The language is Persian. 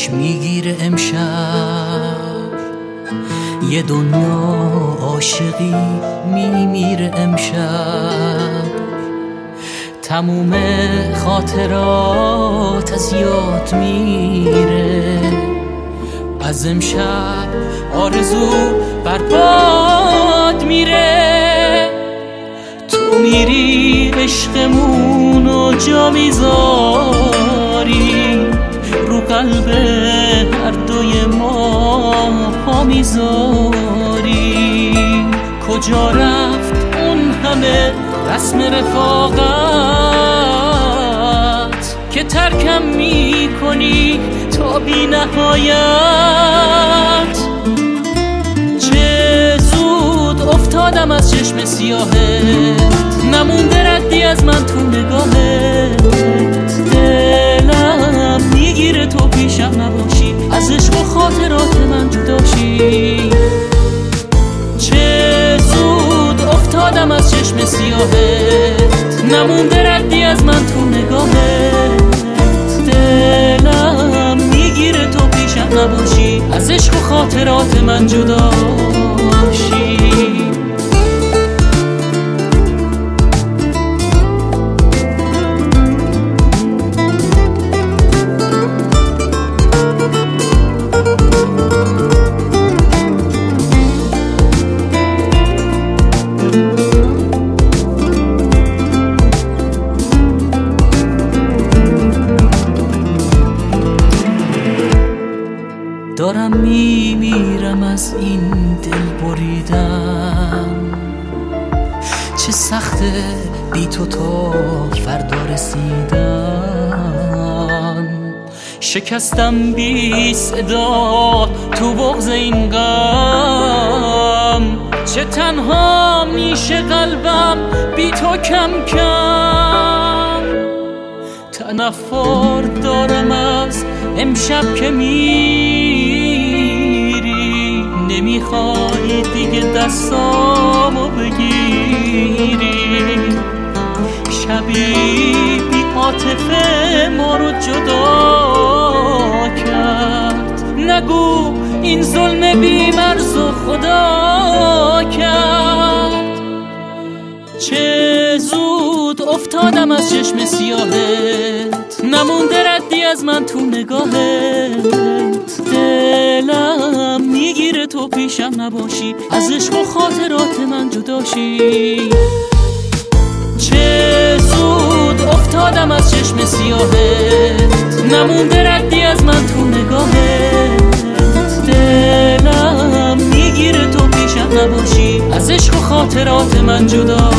پیش میگیره امشب، یه دنیا عاشقی میمیره امشب. تموم خاطرات از یاد میره، از امشب آرزو برباد میره. تو میری عشقمونو جا میذاری، رو قلب هر دوی ما پا میذاری. کجا رفت اون همه رسم رفاقت که ترکم میکنی تا بی نهایت؟ چه زود افتادم از چشم سیاهت، نمونده ردی از من تو نگاهت. دلم میگیره تو پیشم نباشی، از عشق و خاطرات من جداشی. چه زود افتادم از چشم سیاهت، نمونده ردی از من تو نگاهت. دلم میگیره تو پیشم نباشی، از عشق و خاطرات من جداشی. دارم میمیرم از این دل بریدن، چه سخته بی تو تا فردا رسیدن. شکستم بی صدا تو بغض این غم، چه تنها میشه قلبم بی تو کم کم. تنفر دارم از امشب که میری، نمیخوای دیگه دستامو بگیری. شبی بی عاطفه ما رو جدا کرد، نگو این ظلم بی مرز و خدا کرد. چه زود افتادم از چشم سیاهت، نمونده ردی از من تو نگاهت. دلم میگیره تو پیشم نباشی، از عشق و خاطرات من جداشی. چه زود افتادم از چشم سیاهت، نمونده ردی از من تو نگاهت. دلم میگیره تو پیشم نباشی، از عشق و خاطرات من جدا.